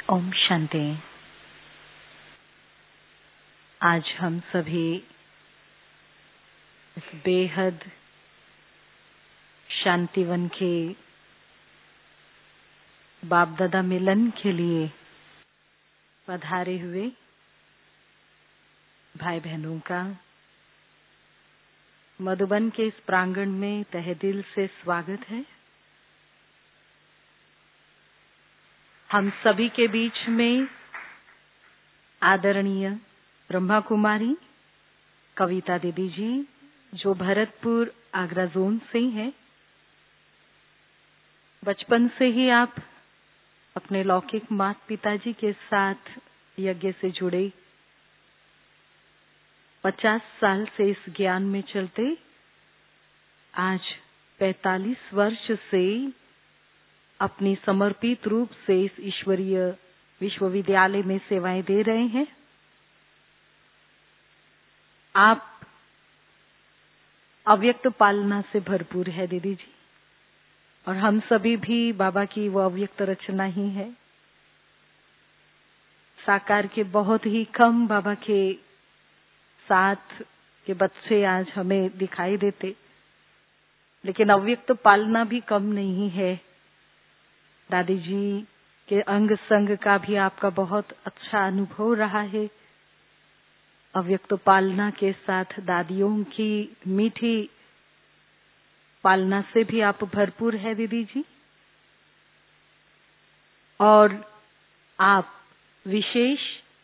ओम शांति। आज हम सभी इस बेहद शांतिवन के बाप दादा मिलन के लिए पधारे हुए भाई बहनों का मधुबन के इस प्रांगण में तहे दिल से स्वागत है। हम सभी के बीच में आदरणीय ब्रह्मा कुमारी कविता दीदी जी, जो भरतपुर आगरा जोन से हैं। बचपन से ही आप अपने लौकिक माता पिताजी के साथ यज्ञ से जुड़े, 50 साल से इस ज्ञान में चलते आज 45 वर्ष से अपनी समर्पित रूप से इस ईश्वरीय विश्वविद्यालय में सेवाएं दे रहे हैं। आप अव्यक्त पालना से भरपूर है दीदी जी, और हम सभी भी बाबा की वो अव्यक्त रचना ही है। साकार के बहुत ही कम बाबा के साथ के बच्चे आज हमें दिखाई देते, लेकिन अव्यक्त पालना भी कम नहीं है। दादी जी के अंग संग का भी आपका बहुत अच्छा अनुभव रहा है। अव्यक्त पालना के साथ दादियों की मीठी पालना से भी आप भरपूर है दीदी जी। और आप विशेष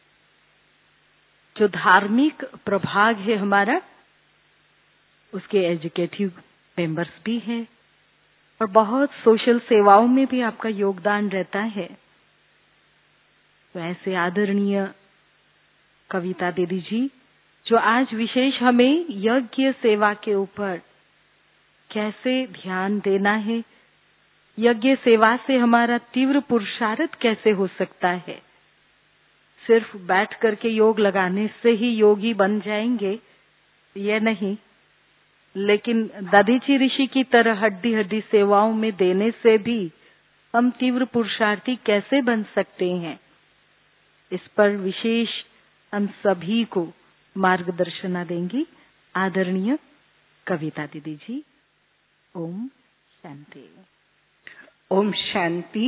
जो धार्मिक प्रभाग है हमारा, उसके एजुकेटिव मेंबर्स भी हैं, और बहुत सोशल सेवाओं में भी आपका योगदान रहता है। तो ऐसे आदरणीय कविता दीदी जी, जो आज विशेष हमें यज्ञ सेवा के ऊपर कैसे ध्यान देना है, यज्ञ सेवा से हमारा तीव्र पुरुषार्थ कैसे हो सकता है। सिर्फ बैठ करके योग लगाने से ही योगी बन जाएंगे, यह नहीं, लेकिन दधीची ऋषि की तरह हड्डी हड्डी सेवाओं में देने से भी हम तीव्र पुरुषार्थी कैसे बन सकते हैं, इस पर विशेष हम सभी को मार्गदर्शन देंगी आदरणीय कविता दीदी जी। ओम शांति। ओम शांति।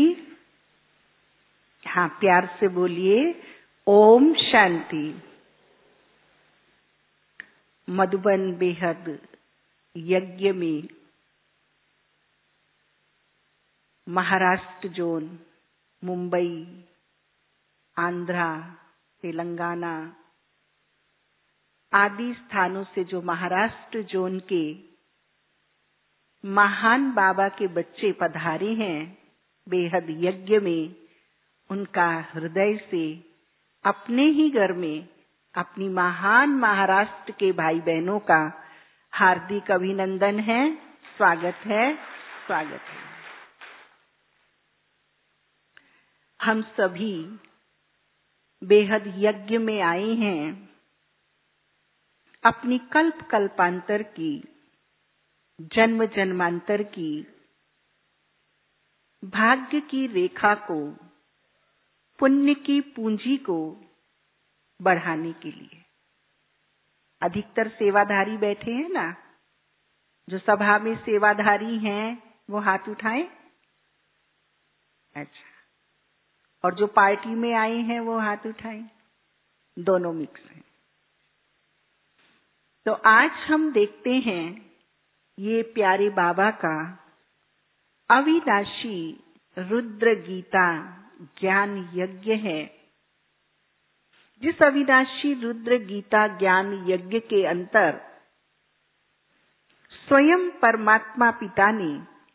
हाँ, प्यार से बोलिए ओम शांति। मधुबन बेहद यज्ञ में महाराष्ट्र जोन, मुंबई, आंध्रा, तेलंगाना आदि स्थानों से जो महाराष्ट्र जोन के महान बाबा के बच्चे पधारे हैं बेहद यज्ञ में, उनका हृदय से अपने ही घर में अपनी महान महाराष्ट्र के भाई बहनों का हार्दिक अभिनंदन है, स्वागत है, स्वागत है। हम सभी बेहद यज्ञ में आए हैं अपनी कल्प कल्पांतर की, जन्म जन्मांतर की भाग्य की रेखा को, पुण्य की पूंजी को बढ़ाने के लिए। अधिकतर सेवाधारी बैठे हैं ना, जो सभा में सेवाधारी हैं वो हाथ उठाएं। अच्छा, और जो पार्टी में आए हैं वो हाथ उठाएं। दोनों मिक्स हैं। तो आज हम देखते हैं ये प्यारे बाबा का अविनाशी रुद्र गीता ज्ञान यज्ञ है, जिस अविनाशी रुद्र गीता ज्ञान यज्ञ के अंतर स्वयं परमात्मा पिता ने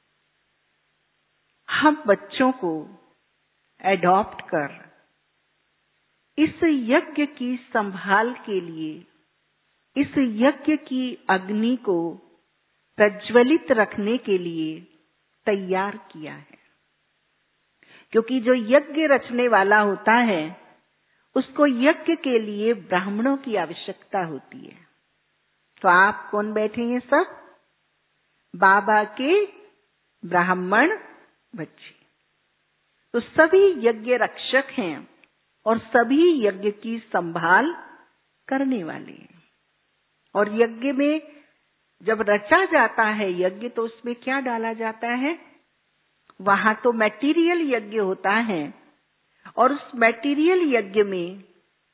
हम बच्चों को एडॉप्ट कर इस यज्ञ की संभाल के लिए, इस यज्ञ की अग्नि को प्रज्वलित रखने के लिए तैयार किया है। क्योंकि जो यज्ञ रचने वाला होता है, उसको यज्ञ के लिए ब्राह्मणों की आवश्यकता होती है। तो आप कौन बैठे हैं? सब बाबा के ब्राह्मण बच्चे। तो सभी यज्ञ रक्षक हैं और सभी यज्ञ की संभाल करने वाले हैं। और यज्ञ में जब रचा जाता है यज्ञ, तो उसमें क्या डाला जाता है? वहां तो मैटीरियल यज्ञ होता है, और उस मैटीरियल यज्ञ में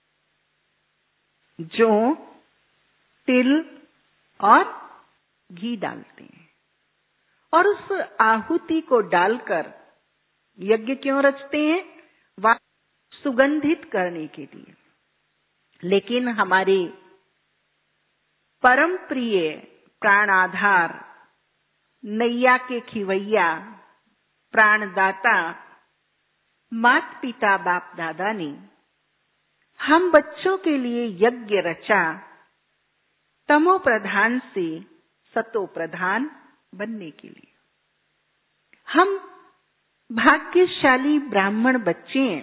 जौ, तिल और घी डालते हैं। और उस आहुति को डालकर यज्ञ क्यों रचते हैं? वह सुगंधित करने के लिए। लेकिन हमारे परम प्रिय प्राणाधार, नैया के खिवैया, प्राणदाता माता पिता बाप दादा ने हम बच्चों के लिए यज्ञ रचा, तमो प्रधान से सतो प्रधान बनने के लिए। हम भाग्यशाली ब्राह्मण बच्चे हैं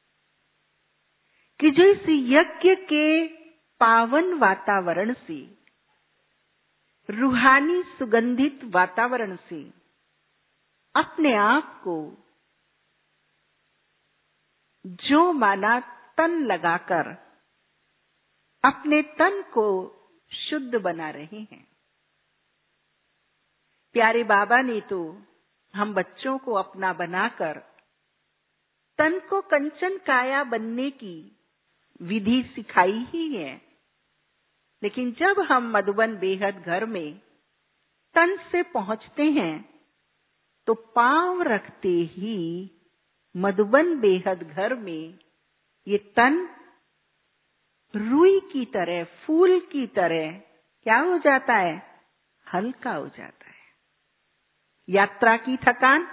कि जो इस यज्ञ के पावन वातावरण से, रूहानी सुगंधित वातावरण से अपने आप को जो माना तन लगाकर अपने तन को शुद्ध बना रहे हैं। प्यारे बाबा ने तो हम बच्चों को अपना बनाकर तन को कंचन काया बनने की विधि सिखाई ही है। लेकिन जब हम मधुबन बेहद घर में तन से पहुंचते हैं, तो पांव रखते ही मधुबन बेहद घर में ये तन रुई की तरह, फूल की तरह क्या हो जाता है? हल्का हो जाता है। यात्रा की थकान,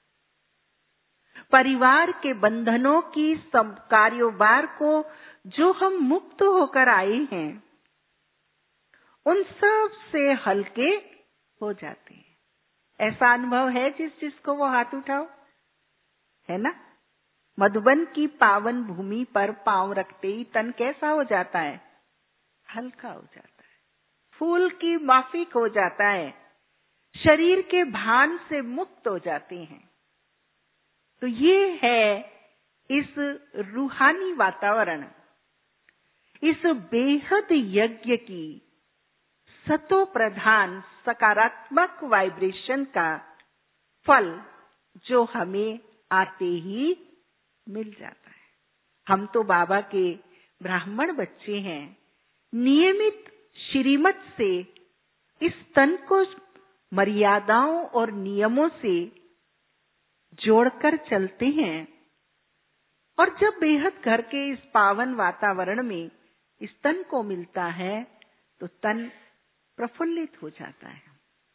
परिवार के बंधनों की सब कारोबार को जो हम मुक्त होकर आए हैं, उन सब से हल्के हो जाते हैं। ऐसा अनुभव है जिसको वो हाथ उठाओ, है ना? मधुबन की पावन भूमि पर पांव रखते ही तन कैसा हो जाता है? हल्का हो जाता है, फूल की माफिक हो जाता है, शरीर के भान से मुक्त हो जाते हैं। तो ये है इस रूहानी वातावरण, इस बेहद यज्ञ की सतो प्रधान सकारात्मक वाइब्रेशन का फल जो हमें आते ही मिल जाता है। हम तो बाबा के ब्राह्मण बच्चे हैं, नियमित श्रीमत से इस तन को मर्यादाओं और नियमों से जोड़कर चलते हैं। और जब बेहद घर के इस पावन वातावरण में इस तन को मिलता है, तो तन प्रफुल्लित हो जाता है।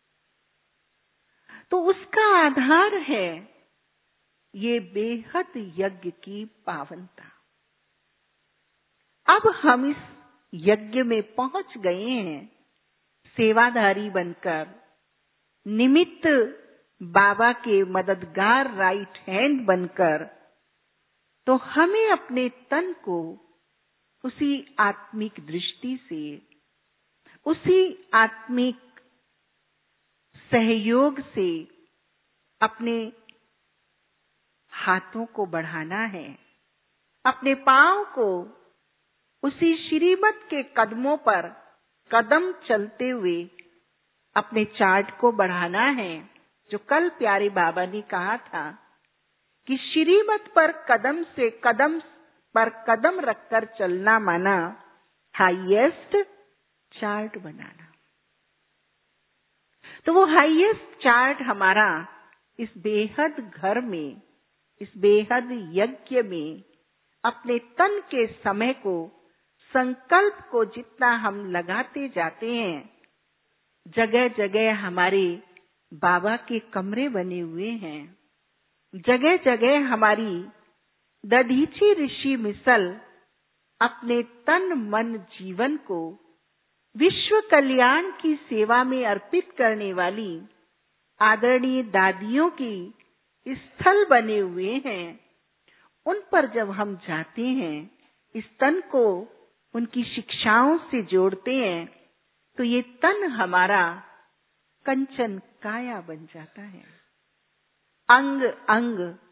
तो उसका आधार है ये बेहद यज्ञ की पावनता। अब हम इस यज्ञ में पहुंच गए हैं, सेवाधारी बनकर, निमित्त बाबा के मददगार राइट हैंड बनकर, तो हमें अपने तन को उसी आत्मिक दृष्टि से, उसी आत्मिक सहयोग से अपने हाथों को बढ़ाना है, अपने पांव को उसी श्रीमत के कदमों पर कदम चलते हुए अपने चार्ट को बढ़ाना है। जो कल प्यारे बाबा ने कहा था कि श्रीमत पर कदम से कदम पर कदम रखकर चलना माना हाईएस्ट चार्ट बनाना। तो वो हाईएस्ट चार्ट हमारा इस बेहद घर में, इस बेहद यज्ञ में अपने तन के समय को, संकल्प को जितना हम लगाते जाते हैं, जगह जगह हमारे बाबा के कमरे बने हुए हैं, जगह जगह हमारी दधीची ऋषि मिसल अपने तन मन जीवन को विश्व कल्याण की सेवा में अर्पित करने वाली आदरणीय दादियों की स्थल बने हुए हैं। उन पर जब हम जाते हैं, इस तन को उनकी शिक्षाओं से जोड़ते हैं, तो ये तन हमारा कंचन काया बन जाता है। अंग अंग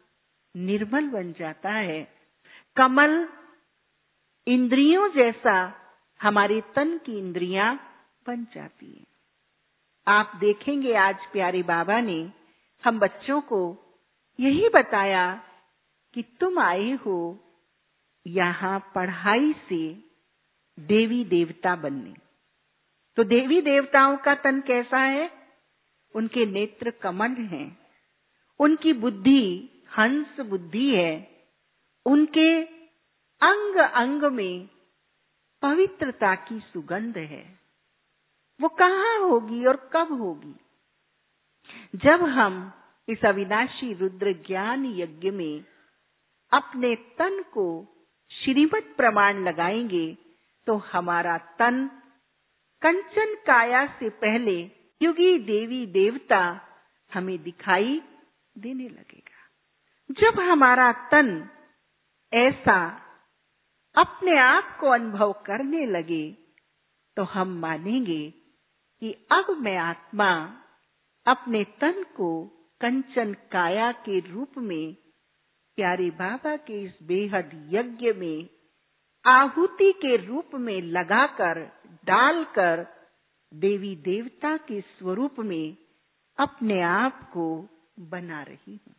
निर्मल बन जाता है। कमल इंद्रियों जैसा हमारे तन की इंद्रियां बन जाती हैं। आप देखेंगे आज प्यारे बाबा ने हम बच्चों को यही बताया कि तुम आए हो यहाँ पढ़ाई से देवी देवता बनने। तो देवी देवताओं का तन कैसा है? उनके नेत्र कमल हैं, उनकी बुद्धि हंस बुद्धि है, उनके अंग अंग में पवित्रता की सुगंध है। वो कहाँ होगी और कब होगी? जब हम इस अविनाशी रुद्र ज्ञान यज्ञ में अपने तन को श्रीमत प्रमाण लगाएंगे तो हमारा तन कंचन काया से पहले युगी देवी देवता हमें दिखाई देने लगेगा। जब हमारा तन ऐसा अपने आप को अनुभव करने लगे तो हम मानेंगे कि अब मैं आत्मा अपने तन को कंचन काया के रूप में प्यारे बाबा के इस बेहद यज्ञ में आहुति के रूप में लगाकर डालकर देवी देवता के स्वरूप में अपने आप को बना रही हूं।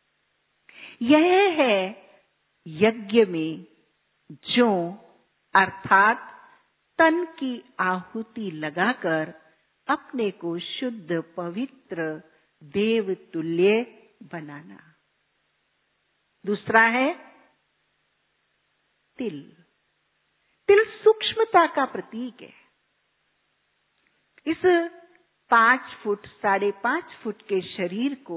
यह है यज्ञ में जो अर्थात तन की आहुति लगाकर अपने को शुद्ध पवित्र देव तुल्य बनाना। दूसरा है तिल। तिल सूक्ष्मता का प्रतीक है। इस 5 फुट 5.5 फुट के शरीर को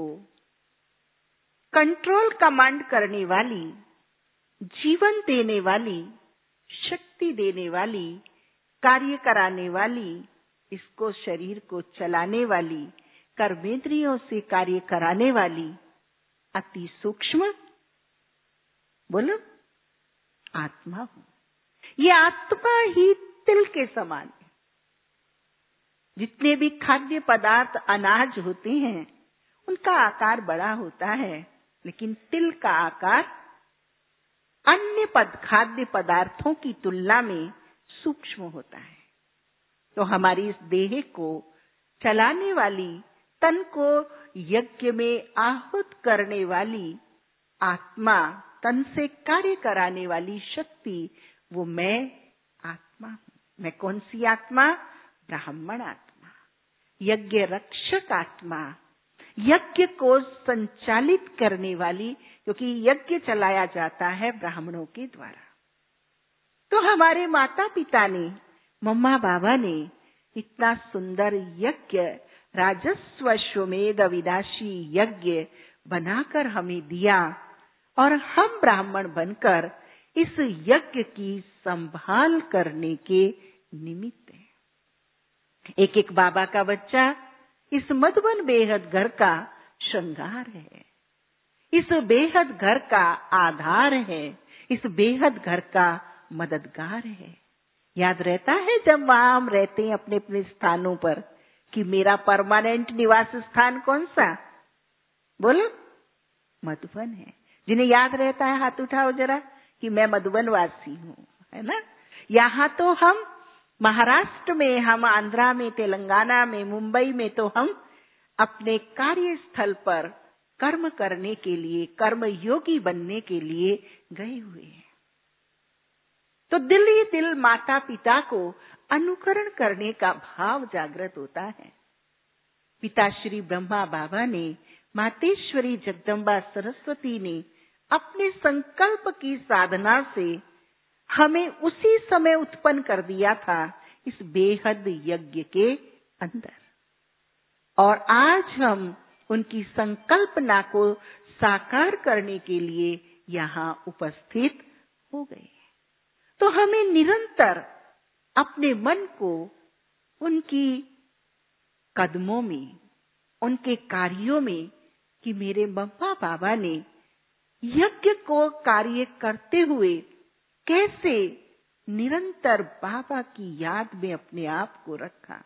कंट्रोल कमांड करने वाली, जीवन देने वाली, शक्ति देने वाली, कार्य कराने वाली, इसको शरीर को चलाने वाली, कर्मेंद्रियों से कार्य कराने वाली अति सूक्ष्म बोलो आत्मा हूं। ये आत्मा ही तिल के समान है। जितने भी खाद्य पदार्थ अनाज होते हैं उनका आकार बड़ा होता है, लेकिन तिल का आकार अन्य खाद्य पदार्थों की तुलना में सूक्ष्म होता है। तो हमारी इस देह को चलाने वाली, तन को यज्ञ में आहुत करने वाली आत्मा, तन से कार्य कराने वाली शक्ति, वो मैं आत्मा हूं। मैं कौन सी आत्मा? ब्राह्मण आत्मा, यज्ञ रक्षक आत्मा, यज्ञ को संचालित करने वाली, क्योंकि यज्ञ चलाया जाता है ब्राह्मणों के द्वारा। तो हमारे माता पिता ने, मम्मा बाबा ने इतना सुंदर यज्ञ, राजस्वश्वमेध अविनाशी यज्ञ बनाकर हमें दिया और हम ब्राह्मण बनकर इस यज्ञ की संभाल करने के निमित्त हैं। एक एक बाबा का बच्चा इस मधुबन बेहद घर का श्रृंगार है, इस बेहद घर का आधार है, इस बेहद घर का मददगार है। याद रहता है जब वहां हम रहते हैं अपने अपने स्थानों पर कि मेरा परमानेंट निवास स्थान कौन सा? बोलो, मधुबन है। जिन्हें याद रहता है हाथ उठाओ जरा कि मैं मधुबन वासी हूं, है ना। यहाँ तो हम महाराष्ट्र में, हम आंध्रा में, तेलंगाना में, मुंबई में तो हम अपने कार्यस्थल पर कर्म करने के लिए, कर्म योगी बनने के लिए गए हुए हैं। तो दिल ही दिल माता पिता को अनुकरण करने का भाव जागृत होता है। पिता श्री ब्रह्मा बाबा ने, मातेश्वरी जगदम्बा सरस्वती ने अपने संकल्प की साधना से हमें उसी समय उत्पन्न कर दिया था इस बेहद यज्ञ के अंदर, और आज हम उनकी संकल्पना को साकार करने के लिए यहाँ उपस्थित हो गए। तो हमें निरंतर अपने मन को उनकी कदमों में, उनके कार्यों में, कि मेरे मम्मा बाबा ने यज्ञ को कार्य करते हुए कैसे निरंतर बाबा की याद में अपने आप को रखा।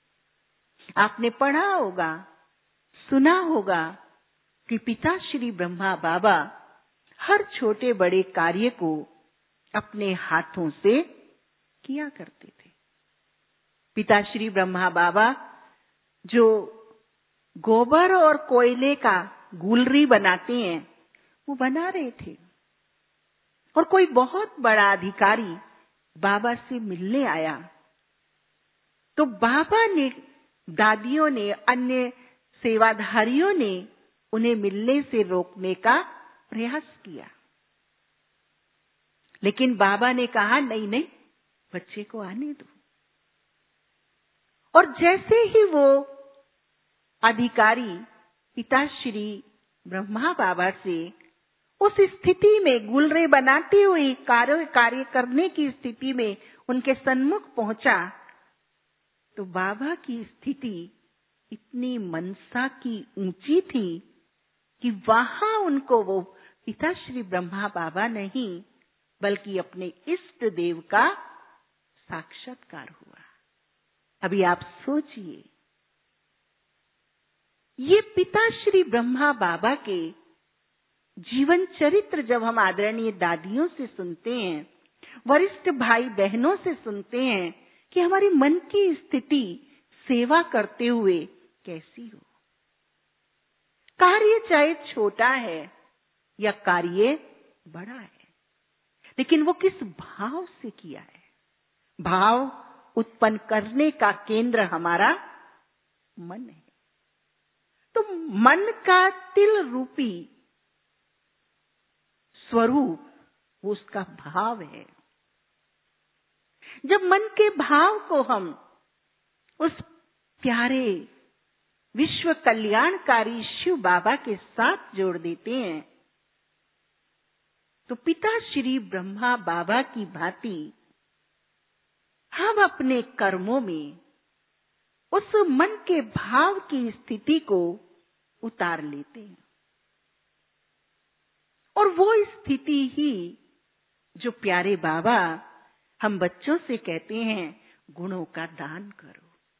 आपने पढ़ा होगा, सुना होगा कि पिता श्री ब्रह्मा बाबा हर छोटे बड़े कार्य को अपने हाथों से किया करते थे। पिता श्री ब्रह्मा बाबा जो गोबर और कोयले का गुलरी बनाते हैं, वो बना रहे थे। और कोई बहुत बड़ा अधिकारी बाबा से मिलने आया, तो बाबा ने, दादियों ने, अन्य सेवाधारियों ने उन्हें मिलने से रोकने का प्रयास किया। लेकिन बाबा ने कहा, नहीं नहीं, बच्चे को आने दो। और जैसे ही वो अधिकारी पिताश्री ब्रह्मा बाबा से उस स्थिति में गुलरे बनाते हुए कार्य करने की स्थिति में उनके सन्मुख पहुंचा, तो बाबा की स्थिति इतनी मनसा की ऊंची थी कि वहां उनको वो पिताश्री ब्रह्मा बाबा नहीं, बल्कि अपने इष्ट देव का साक्षात्कार हुआ। अभी आप सोचिए, ये पिताश्री ब्रह्मा बाबा के जीवन चरित्र जब हम आदरणीय दादियों से सुनते हैं, वरिष्ठ भाई बहनों से सुनते हैं कि हमारे मन की स्थिति सेवा करते हुए कैसी हो। कार्य चाहे छोटा है या कार्य बड़ा है, लेकिन वो किस भाव से किया है। भाव उत्पन्न करने का केंद्र हमारा मन है। तो मन का तिल रूपी स्वरूप वो उसका भाव है। जब मन के भाव को हम उस प्यारे विश्व कल्याणकारी शिव बाबा के साथ जोड़ देते हैं, तो पिता श्री ब्रह्मा बाबा की भांति हम अपने कर्मों में उस मन के भाव की स्थिति को उतार लेते हैं। और वो स्थिति ही जो प्यारे बाबा हम बच्चों से कहते हैं, गुणों का दान करो।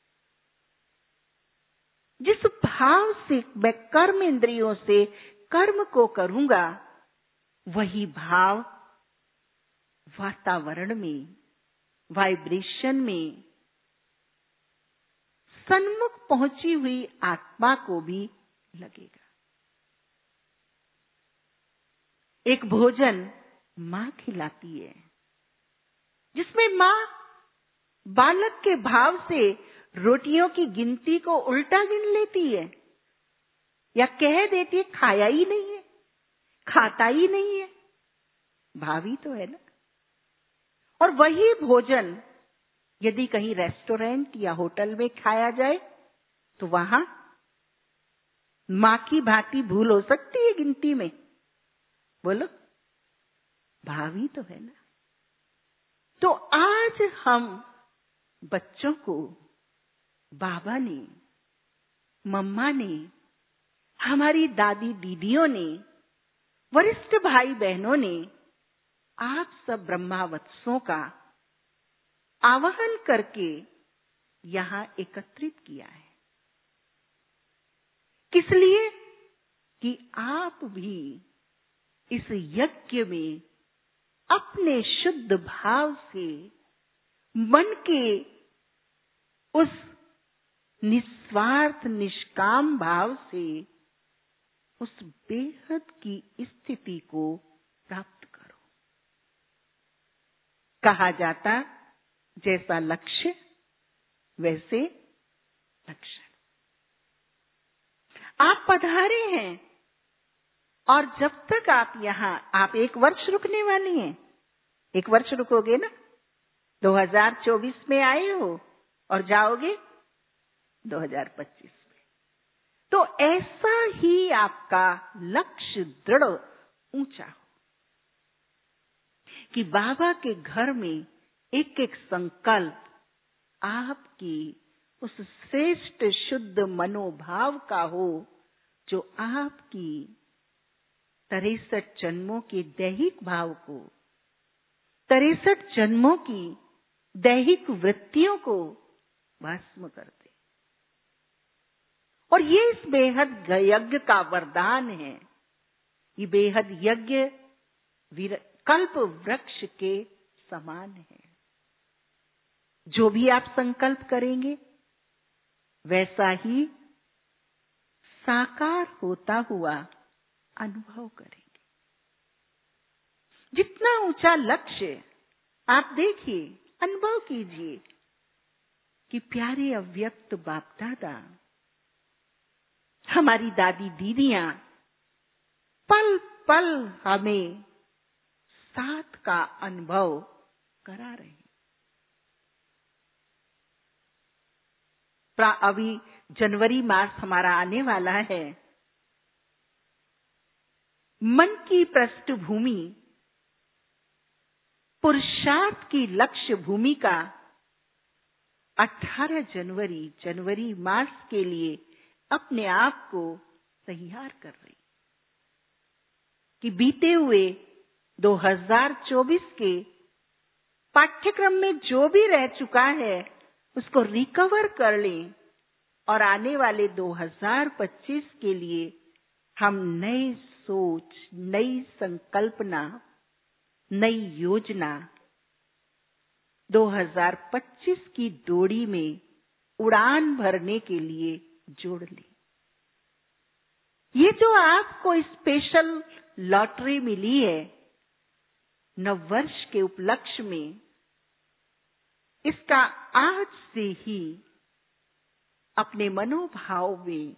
जिस भाव से मैं कर्म इंद्रियों से कर्म को करूंगा, वही भाव वातावरण में, वाइब्रेशन में सन्मुख पहुंची हुई आत्मा को भी लगेगा। एक भोजन मां खिलाती है, जिसमें मां बालक के भाव से रोटियों की गिनती को उल्टा गिन लेती है, या कह देती है खाया ही नहीं है, खाता ही नहीं है। भावी तो है ना। और वही भोजन यदि कहीं रेस्टोरेंट या होटल में खाया जाए, तो वहां मां की भांति भूल हो सकती है गिनती में? बोलो, भावी तो है ना। तो आज हम बच्चों को बाबा ने, मम्मा ने, हमारी दादी दीदियों ने, वरिष्ठ भाई बहनों ने, आप सब ब्रह्मावत्सों का आवाहन करके यहां एकत्रित किया है। किस लिए? कि आप भी इस यज्ञ में अपने शुद्ध भाव से, मन के उस निस्वार्थ निष्काम भाव से उस बेहद की स्थिति को प्राप्त करो। कहा जाता, जैसा लक्ष्य वैसे लक्षण। आप पधारे हैं, और जब तक आप यहां, आप 1 वर्ष रुकने वाली हैं। 1 वर्ष रुकोगे ना? 2024 में आए हो और जाओगे 2025 में। तो ऐसा ही आपका लक्ष्य दृढ़ ऊंचा हो कि बाबा के घर में एक एक संकल्प आपकी उस श्रेष्ठ शुद्ध मनोभाव का हो, जो आपकी 63 जन्मों के दैहिक भाव को, 63 जन्मों की दैहिक वृत्तियों को भस्म कर दे। और ये इस बेहद यज्ञ का वरदान है। ये बेहद यज्ञ कल्प वृक्ष के समान है। जो भी आप संकल्प करेंगे वैसा ही साकार होता हुआ अनुभव करेंगे। जितना ऊंचा लक्ष्य आप देखिए, अनुभव कीजिए कि प्यारे अव्यक्त बाप दादा, हमारी दादी दीदियां पल पल हमें साथ का अनुभव करा रहे हैं। अभी जनवरी मास हमारा आने वाला है। मन की पृष्ठभूमि पुरुषार्थ की लक्ष्य भूमिका 18 जनवरी मास के लिए अपने आप को तैयार कर रही कि बीते हुए 2024 के पाठ्यक्रम में जो भी रह चुका है उसको रिकवर कर लें और आने वाले 2025 के लिए हम नई सोच, नई संकल्पना, नई योजना 2025 की डोरी में उड़ान भरने के लिए जोड़ लें। ये जो आपको स्पेशल लॉटरी मिली है नववर्ष के उपलक्ष्य में, इसका आज से ही अपने मनोभाव में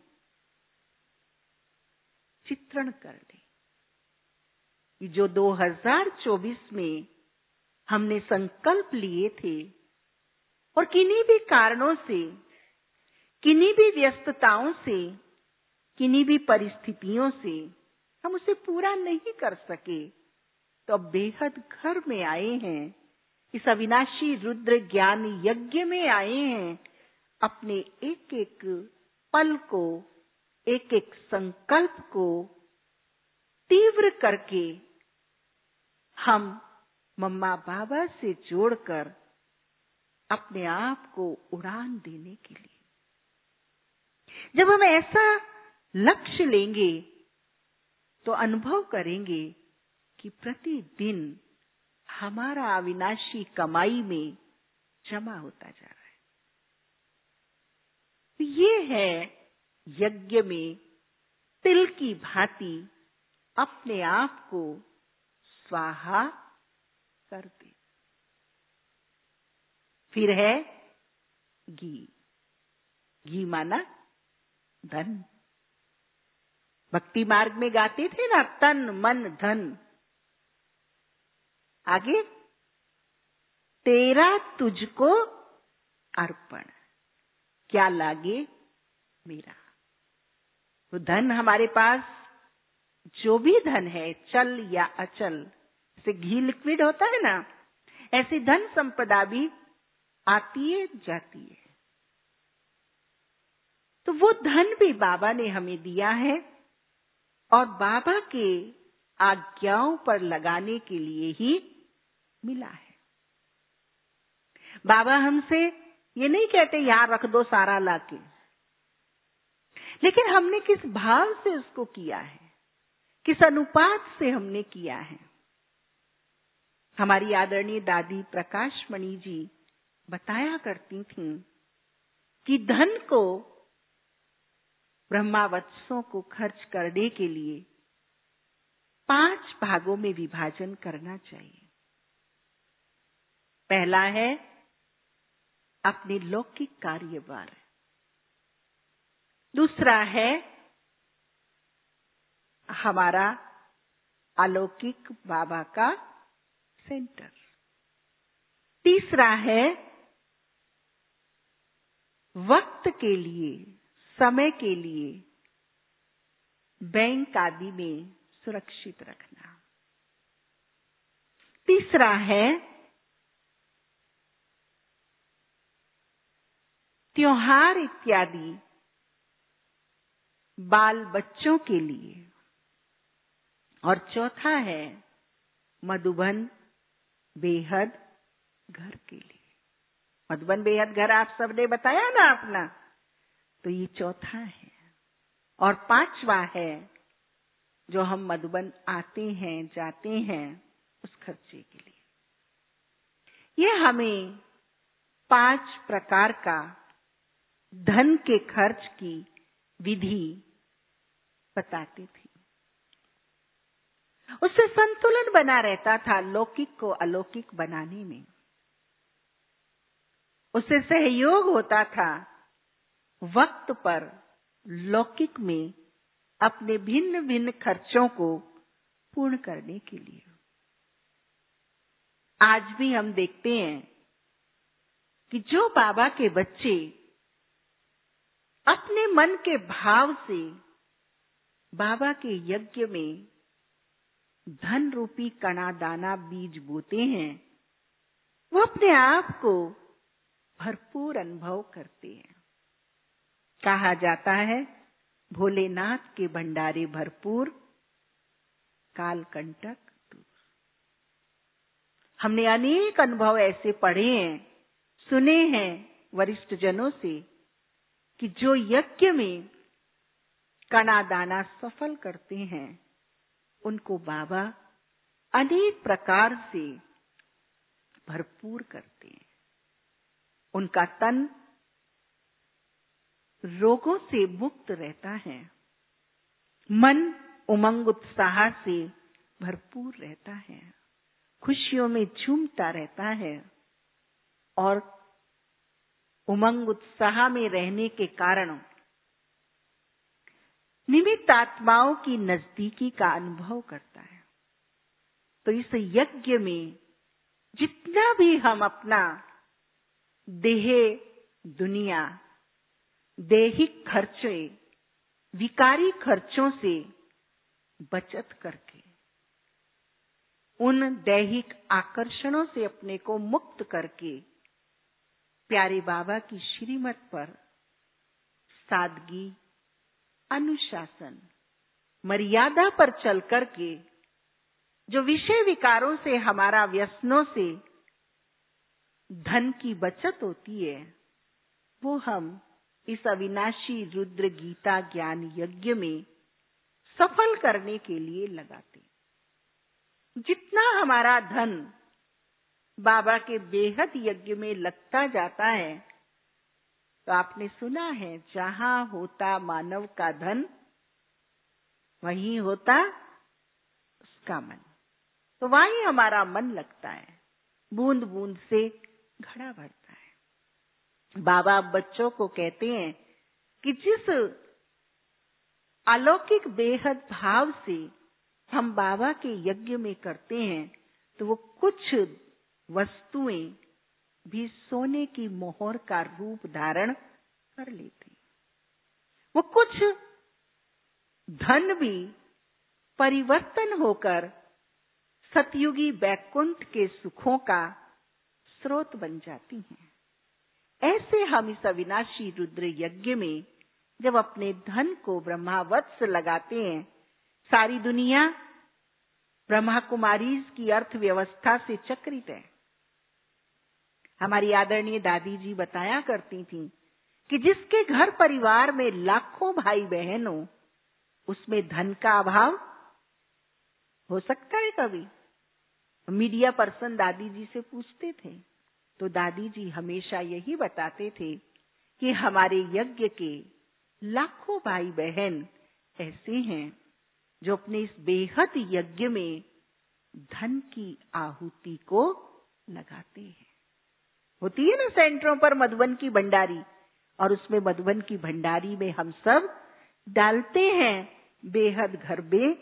चित्रण कर लें कि जो 2024 में हमने संकल्प लिए थे और किन्हीं भी कारणों से, किन्हीं भी व्यस्तताओं से, किन्हीं भी परिस्थितियों से हम उसे पूरा नहीं कर सके, तो अब बेहद घर में आए हैं, इस अविनाशी रुद्र ज्ञान यज्ञ में आए हैं, अपने एक एक पल को, एक एक संकल्प को तीव्र करके हम मम्मा बाबा से जोड़कर अपने आप को उड़ान देने के लिए। जब हम ऐसा लक्ष्य लेंगे तो अनुभव करेंगे कि प्रतिदिन हमारा अविनाशी कमाई में जमा होता जा रहा है। ये है यज्ञ में तिल की भांति अपने आप को स्वाहा कर दे। फिर है घी माना धन। भक्ति मार्ग में गाते थे ना, तन मन धन। आगे तेरा तुझको अर्पण, क्या लागे मेरा। तो धन हमारे पास जो भी धन है, चल या अचल, जैसे घी लिक्विड होता है ना, ऐसी धन संपदा भी आती है जाती है। तो वो धन भी बाबा ने हमें दिया है और बाबा के आज्ञाओं पर लगाने के लिए ही मिला है। बाबा हमसे ये नहीं कहते यहां रख दो सारा लाके, लेकिन हमने किस भाव से उसको किया है, किस अनुपात से हमने किया है। हमारी आदरणीय दादी प्रकाशमणि जी बताया करती थीं कि धन को, ब्रह्मावत्सों को खर्च करने के लिए 5 भागों में विभाजन करना चाहिए। पहला है अपने लौकिक कार्यभार, दूसरा है हमारा अलौकिक बाबा का सेंटर, तीसरा है वक्त के लिए, समय के लिए बैंक आदि में सुरक्षित रखना, तीसरा है त्योहार इत्यादि बाल बच्चों के लिए, और चौथा है मधुबन बेहद घर के लिए। मधुबन बेहद घर आप सबने बताया ना अपना, तो ये चौथा है। और 5वां है जो हम मधुबन आते हैं, जाते हैं, उस खर्चे के लिए। ये हमें 5 प्रकार का धन के खर्च की विधि बताते थे। उससे संतुलन बना रहता था लौकिक को अलौकिक बनाने में। उससे सहयोग होता था वक्त पर लौकिक में अपने भिन्न भिन्न खर्चों को पूर्ण करने के लिए। आज भी हम देखते हैं कि जो बाबा के बच्चे अपने मन के भाव से बाबा के यज्ञ में धन रूपी कणा दाना बीज बोते हैं, वो अपने आप को भरपूर अनुभव करते हैं। कहा जाता है भोलेनाथ के भंडारे भरपूर, कालकंटक दूर। हमने अनेक अनुभव ऐसे पढ़े हैं, सुने हैं वरिष्ठ जनों से कि जो यज्ञ में कणा दाना सफल करते हैं, उनको बाबा अनेक प्रकार से भरपूर करते हैं। उनका तन रोगों से मुक्त रहता है, मन उमंग उत्साह से भरपूर रहता है, खुशियों में झूमता रहता है और उमंग उत्साह में रहने के कारण निमित्त आत्माओं की नजदीकी का अनुभव करता है। तो इस यज्ञ में जितना भी हम अपना देह दुनिया, दैहिक खर्चे, विकारी खर्चों से बचत करके, उन दैहिक आकर्षणों से अपने को मुक्त करके प्यारे बाबा की श्रीमत पर सादगी, अनुशासन, मर्यादा पर चल करके जो विषय विकारों से, हमारा व्यसनों से धन की बचत होती है, वो हम इस अविनाशी रुद्र गीता ज्ञान यज्ञ में सफल करने के लिए लगाते। जितना हमारा धन बाबा के बेहद यज्ञ में लगता जाता है, तो आपने सुना है जहां होता मानव का धन, वहीं होता उसका मन। तो वहीं हमारा मन लगता है, बूंद बूंद से घड़ा भरता है। बाबा बच्चों को कहते हैं कि जिस अलौकिक बेहद भाव से हम बाबा के यज्ञ में करते हैं, तो वो कुछ वस्तुएं भी सोने की मोहर का रूप धारण कर लेती। वो कुछ धन भी परिवर्तन होकर सतयुगी वैकुंठ के सुखों का स्रोत बन जाती हैं। ऐसे हम इस अविनाशी रुद्र यज्ञ में जब अपने धन को ब्रह्मावत्स लगाते हैं, सारी दुनिया ब्रह्मा कुमारी की अर्थव्यवस्था से चक्रित है। हमारी आदरणीय दादी जी बताया करती थीं कि जिसके घर परिवार में लाखों भाई बहन हो, उसमें धन का अभाव हो सकता है कभी? मीडिया पर्सन दादी जी से पूछते थे, तो दादी जी हमेशा यही बताते थे कि हमारे यज्ञ के लाखों भाई बहन ऐसे हैं जो अपने इस बेहद यज्ञ में धन की आहुति को लगाते हैं। होती है ना सेंटरों पर मधुबन की भंडारी, और उसमें मधुबन की भंडारी में हम सब डालते हैं बेहद घर में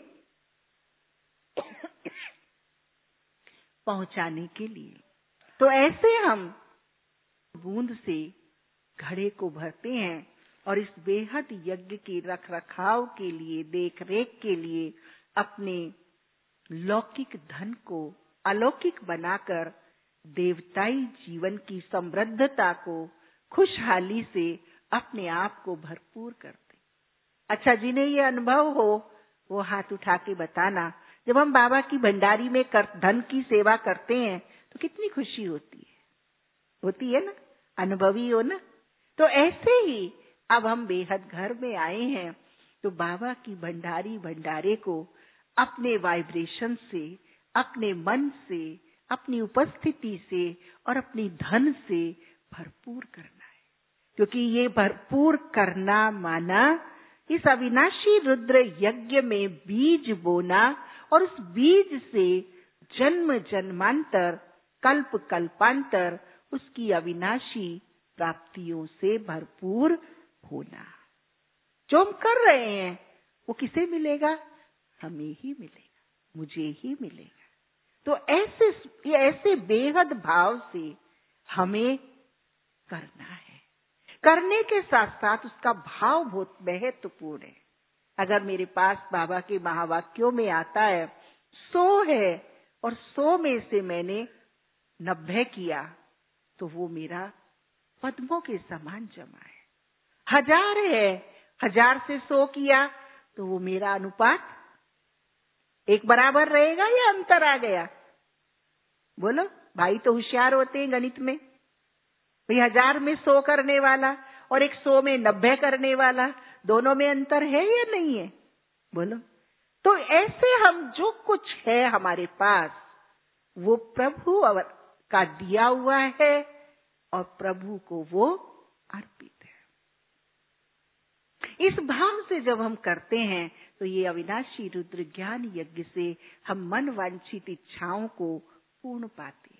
पहुंचाने के लिए। तो ऐसे हम बूंद से घड़े को भरते हैं और इस बेहद यज्ञ के रख रखाव के लिए, देख रेख के लिए अपने लौकिक धन को अलौकिक बनाकर देवताई जीवन की समृद्धता को खुशहाली से अपने आप को भरपूर करते। अच्छा, जिन्हें ये अनुभव हो वो हाथ उठा के बताना, जब हम बाबा की भंडारी में धन की सेवा करते हैं तो कितनी खुशी होती है ना? अनुभवी हो ना? तो ऐसे ही अब हम बेहद घर में आए हैं, तो बाबा की भंडारी भंडारे को अपने वाइब्रेशन से, अपने मन से, अपनी उपस्थिति से और अपनी धन से भरपूर करना है। क्योंकि ये भरपूर करना माना इस अविनाशी रुद्र यज्ञ में बीज बोना और उस बीज से जन्म जन्मांतर, कल्प कल्पांतर उसकी अविनाशी प्राप्तियों से भरपूर होना। जो हम कर रहे हैं वो किसे मिलेगा? हमें ही मिलेगा, मुझे ही मिलेगा। तो ऐसे बेहद भाव से हमें करना है। करने के साथ साथ उसका भाव बहुत महत्वपूर्ण है। अगर मेरे पास बाबा के महावाक्यों में आता है 100 है और 100 में से मैंने 90 किया तो वो मेरा पद्मों के समान जमा है। 1000 है, 1000 से 100 किया तो वो मेरा अनुपात एक बराबर रहेगा या अंतर आ गया? बोलो, भाई तो होशियार होते हैं गणित में। भाई 1000 में 100 करने वाला और एक 100 में 90 करने वाला, दोनों में अंतर है या नहीं है? बोलो। तो ऐसे हम जो कुछ है हमारे पास वो प्रभु का दिया हुआ है और प्रभु को वो अर्पित है। इस भाव से जब हम करते हैं तो ये अविनाशी रुद्र ज्ञान यज्ञ से हम मन वांछित इच्छाओं को पूर्ण पाते हैं।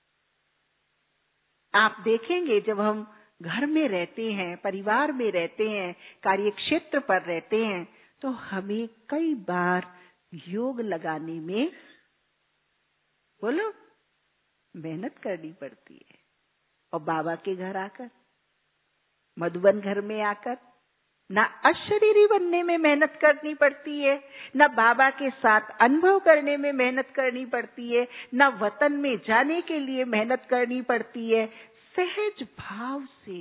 आप देखेंगे जब हम घर में रहते हैं, परिवार में रहते हैं, कार्यक्षेत्र पर रहते हैं तो हमें कई बार योग लगाने में बोलो मेहनत करनी पड़ती है। और बाबा के घर आकर, मधुबन घर में आकर ना अशरीरी बनने में मेहनत करनी पड़ती है, ना बाबा के साथ अनुभव करने में मेहनत करनी पड़ती है, ना वतन में जाने के लिए मेहनत करनी पड़ती है। सहज भाव से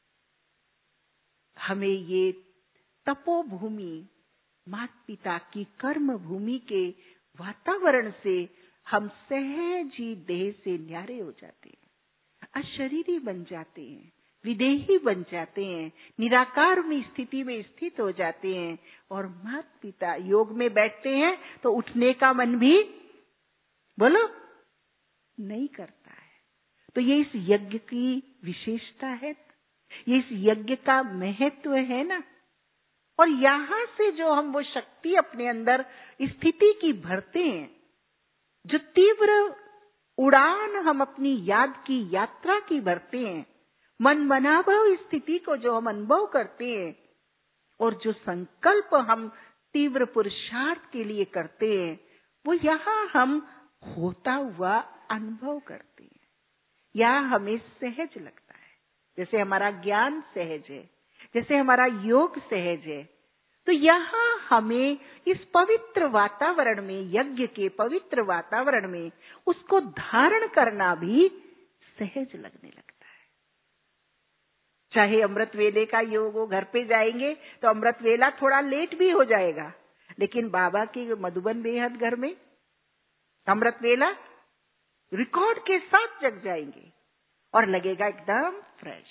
हमें ये तपोभूमि, माता पिता की कर्म भूमि के वातावरण से हम सहज ही देह से न्यारे हो जाते हैं, अशरीरी बन जाते हैं, विदेही बन जाते हैं, निराकार में स्थिति में स्थित हो जाते हैं। और माता पिता योग में बैठते हैं तो उठने का मन भी बोलो नहीं करता है। तो ये इस यज्ञ की विशेषता है, ये इस यज्ञ का महत्व है ना। और यहां से जो हम वो शक्ति अपने अंदर स्थिति की भरते हैं, जो तीव्र उड़ान हम अपनी याद की यात्रा की भरते हैं, मन मनाभव स्थिति को जो हम अनुभव करते हैं और जो संकल्प हम तीव्र पुरुषार्थ के लिए करते हैं, वो यहाँ हम होता हुआ अनुभव करते हैं। यह हमें सहज लगता है, जैसे हमारा ज्ञान सहज है, जैसे हमारा योग सहज है। तो यहाँ हमें इस पवित्र वातावरण में, यज्ञ के पवित्र वातावरण में उसको धारण करना भी सहज लगने लगता है। चाहे अमृत वेले का योग हो, घर पे जाएंगे तो अमृत वेला थोड़ा लेट भी हो जाएगा, लेकिन बाबा के मधुबन बेहद घर में अमृत वेला रिकॉर्ड के साथ जग जाएंगे और लगेगा एकदम फ्रेश।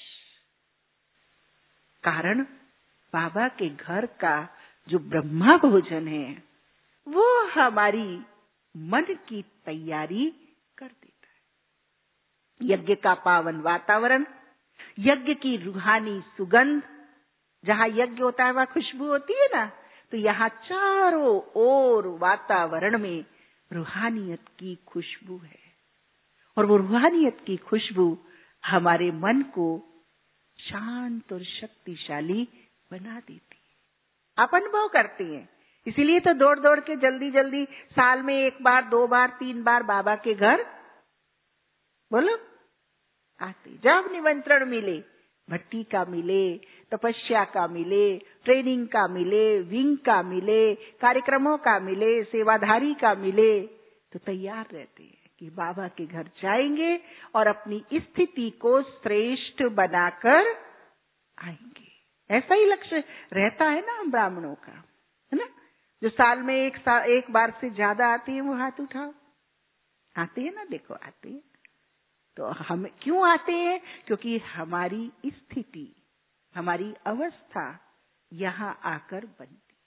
कारण बाबा के घर का जो ब्रह्मा भोजन है वो हमारी मन की तैयारी कर देता है। यज्ञ का पावन वातावरण, यज्ञ की रूहानी सुगंध, जहां यज्ञ होता है वहां खुशबू होती है ना, तो यहाँ चारों ओर वातावरण में रूहानियत की खुशबू है। और वो रूहानियत की खुशबू हमारे मन को शांत और शक्तिशाली बना देती है। आप अनुभव करते हैं, इसीलिए तो दौड़ दौड़ के जल्दी जल्दी साल में 1 बार, 2 बार, 3 बार बाबा के घर बोलो आते। जब निमंत्रण मिले, भट्टी का मिले, तपस्या का मिले, ट्रेनिंग का मिले, विंग का मिले, कार्यक्रमों का मिले, सेवाधारी का मिले, तो तैयार रहते हैं कि बाबा के घर जाएंगे और अपनी स्थिति को श्रेष्ठ बनाकर आएंगे। ऐसा ही लक्ष्य रहता है ना हम ब्राह्मणों का, है ना। जो साल में एक बार से ज्यादा आते हैं वो हाथ उठाओ। आते हैं ना, देखो आते हैं। तो हम क्यों आते हैं? क्योंकि हमारी स्थिति, हमारी अवस्था यहाँ आकर बनती।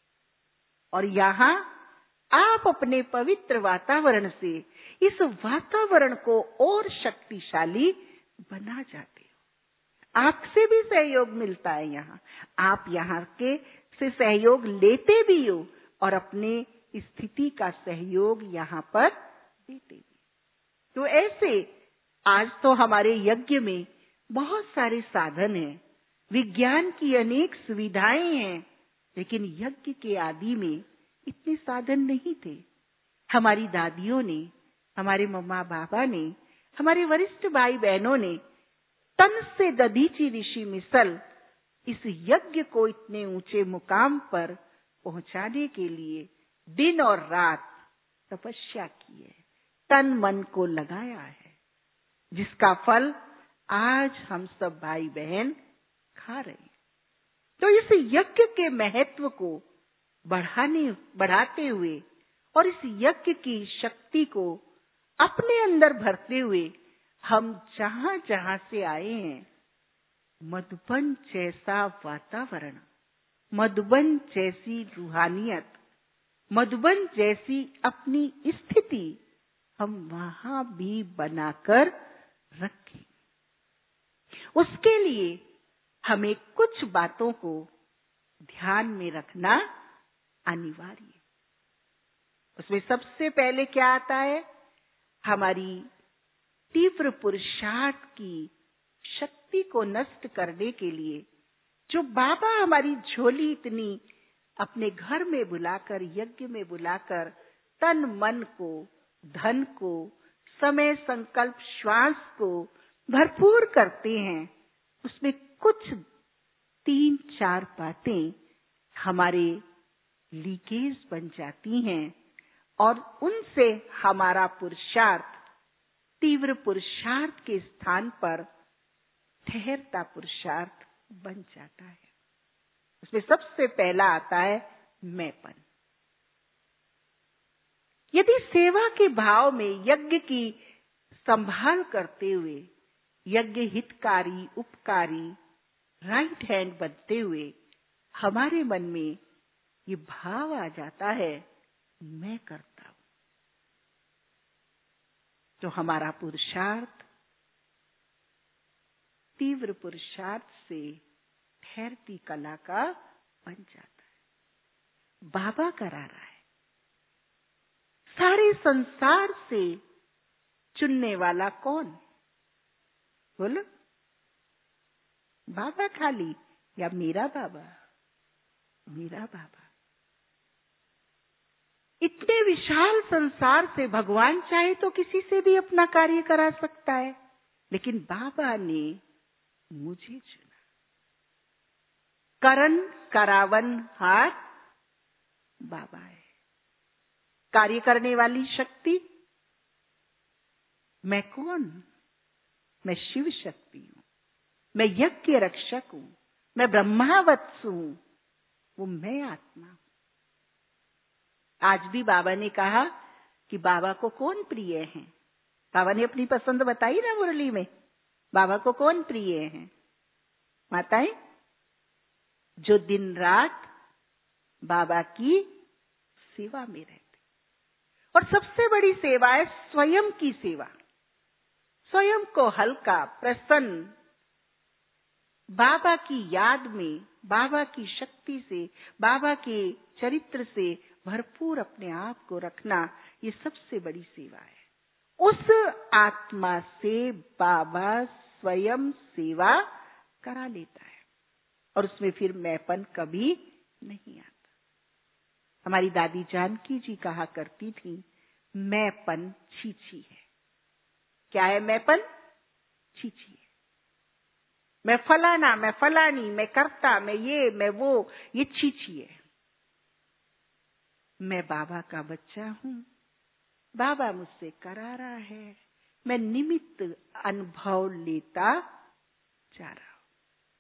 और यहाँ आप अपने पवित्र वातावरण से इस वातावरण को और शक्तिशाली बना जाते हो। आपसे भी सहयोग मिलता है यहाँ, आप यहाँ के से सहयोग लेते भी हो और अपने स्थिति का सहयोग यहाँ पर देते भी। तो ऐसे आज तो हमारे यज्ञ में बहुत सारे साधन हैं, विज्ञान की अनेक सुविधाएं हैं, लेकिन यज्ञ के आदि में इतने साधन नहीं थे। हमारी दादियों ने, हमारे मम्मा पापा ने, हमारे वरिष्ठ भाई बहनों ने तन से दधीचि ऋषि मिसल इस यज्ञ को इतने ऊंचे मुकाम पर पहुंचाने के लिए दिन और रात तपस्या की है, तन मन को लगाया है, जिसका फल आज हम सब भाई बहन खा रहे हैं। तो इस यज्ञ के महत्व को बढ़ाते हुए और इस यज्ञ की शक्ति को अपने अंदर भरते हुए हम जहां जहां से आए हैं, मधुबन जैसा वातावरण, मधुबन जैसी रूहानियत, मधुबन जैसी अपनी स्थिति हम वहां भी बनाकर रखें। उसके लिए हमें कुछ बातों को ध्यान में रखना अनिवार्य है। उसमें सबसे पहले क्या आता है? हमारी तीव्र पुरुषार्थ की शक्ति को नष्ट करने के लिए जो बाबा हमारी झोली इतनी अपने घर में बुलाकर, यज्ञ में बुलाकर तन मन को, धन को, समय, संकल्प, श्वास को भरपूर करते हैं, उसमें कुछ 3-4 बातें हमारे लीकेज बन जाती हैं और उनसे हमारा पुरुषार्थ तीव्र पुरुषार्थ के स्थान पर ठहरता पुरुषार्थ बन जाता है। उसमें सबसे पहला आता है मैंपन। यदि सेवा के भाव में यज्ञ की संभाल करते हुए, यज्ञ हितकारी, उपकारी, राइट हैंड बनते हुए हमारे मन में ये भाव आ जाता है, मैं करता हूं, तो हमारा पुरुषार्थ तीव्र पुरुषार्थ से ठहरती कला का बन जाता है। बाबा करा रहा है। सारे संसार से चुनने वाला कौन? बोलो, बाबा खाली या मेरा बाबा? मेरा बाबा। इतने विशाल संसार से भगवान चाहे तो किसी से भी अपना कार्य करा सकता है, लेकिन बाबा ने मुझे चुना। करन करावन हार बाबा है। कार्य करने वाली शक्ति मैं कौन? मैं शिव शक्ति हूं, मैं यज्ञ रक्षक हूं, मैं ब्रह्मावत्स हूं, वो मैं आत्मा हूं। आज भी बाबा ने कहा कि बाबा को कौन प्रिय है? बाबा ने अपनी पसंद बताई ना मुरली में। बाबा को कौन प्रिय है? माताएं, जो दिन रात बाबा की सेवा में रहते। और सबसे बड़ी सेवा है स्वयं की सेवा। स्वयं को हल्का, प्रसन्न, बाबा की याद में, बाबा की शक्ति से, बाबा के चरित्र से भरपूर अपने आप को रखना, ये सबसे बड़ी सेवा है। उस आत्मा से बाबा स्वयं सेवा करा लेता है और उसमें फिर मैंपन कभी नहीं आता। हमारी दादी जानकी जी कहा करती थी, मैंपन छीछी है। क्या है मैंपन? छीछी है। मैं फलाना, मैं फलानी, मैं करता, मैं ये, मैं वो, ये छीछी है। मैं बाबा का बच्चा हूं, बाबा मुझसे करा रहा है, मैं निमित्त अनुभव लेता जा रहा हूं।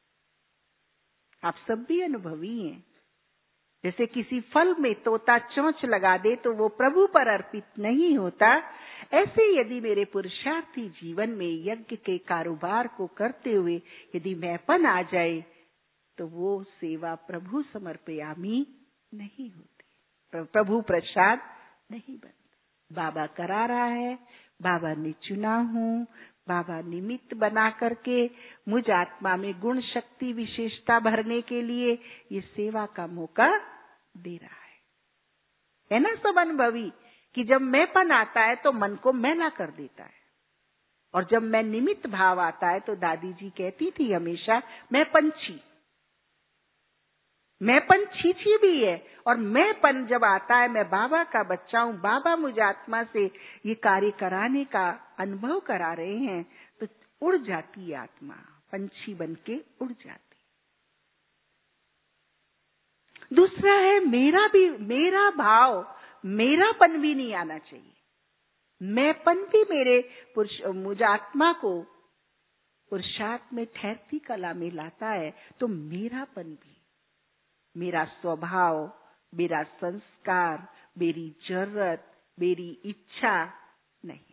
आप सब भी अनुभवी हैं। जैसे किसी फल में तोता चोंच लगा दे तो वो प्रभु पर अर्पित नहीं होता, ऐसे यदि मेरे पुरुषार्थी जीवन में यज्ञ के कारोबार को करते हुए यदि मैंपन आ जाए तो वो सेवा प्रभु समर्पयामी नहीं होती। प्रभु प्रसाद नहीं बनता। बाबा करा रहा है, बाबा ने चुना हूँ, बाबा निमित्त बना करके मुझ आत्मा में गुण शक्ति विशेषता भरने के लिए ये सेवा का मौका दे रहा है ना सब अनुभवी, कि जब मैंपन आता है तो मन को मैला कर देता है, और जब मैं निमित्त भाव आता है तो दादी जी कहती थी हमेशा, मैंपन छीछी भी है, और मैंपन जब आता है, मैं बाबा का बच्चा हूँ, बाबा मुझे आत्मा से ये कार्य कराने का अनुभव करा रहे हैं, तो उड़ जाती है आत्मा, पंछी बन के उड़ जाती। दूसरा है मेरा भाव, मेरापन भी नहीं आना चाहिए। मैंपन भी मुझ आत्मा को पुरुषार्थ में ठहरती कला में लाता है, तो मेरापन भी, मेरा स्वभाव, मेरा संस्कार, मेरी जरूरत, मेरी इच्छा नहीं।